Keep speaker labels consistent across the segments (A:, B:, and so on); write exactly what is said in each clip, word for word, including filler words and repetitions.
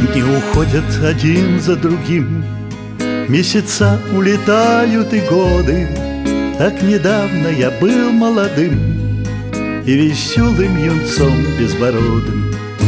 A: Дни уходят один за другим, месяца улетают и годы. Так недавно я был молодым и веселым юнцом безбородым.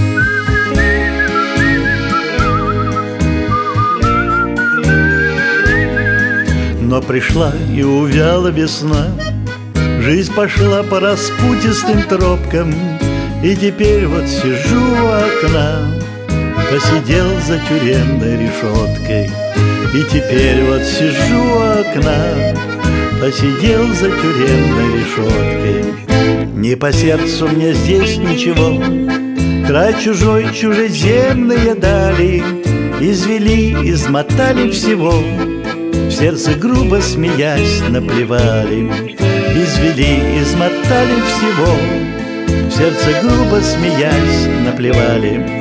A: Но пришла и увяла весна, жизнь пошла по распутистым тропкам, и теперь вот сижу у окна, посидел за тюремной решеткой. И теперь вот сижу у окна, посидел за тюремной решеткой. Не по сердцу мне здесь ничего, край чужой, чужеземные дали извели, измотали всего. В сердце грубо смеясь наплевали, извели, измотали всего. В сердце грубо смеясь наплевали.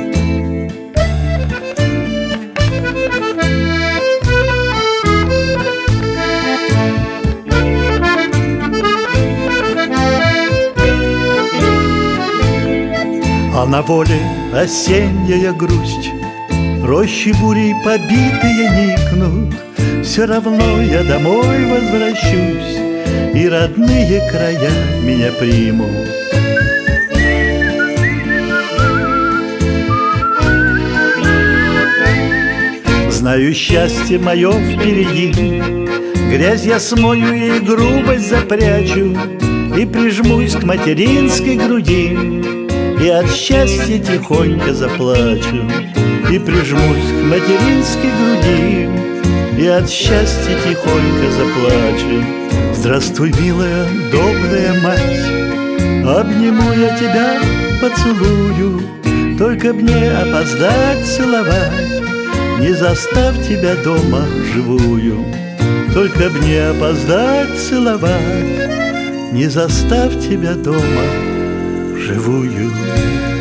A: А на воле осенняя грусть, рощи бурей побитые никнут. Все равно я домой возвращусь, и родные края меня примут. Знаю, счастье мое впереди, грязь я смою и грубость запрячу, и прижмусь к материнской груди, и от счастья тихонько заплачу. И прижмусь к материнской груди, и от счастья тихонько заплачу. Здравствуй, милая, добрая мать, обниму я тебя, поцелую. Только б не опоздать целовать, не заставь тебя дома живую. Только б не опоздать целовать, не заставь тебя дома живую.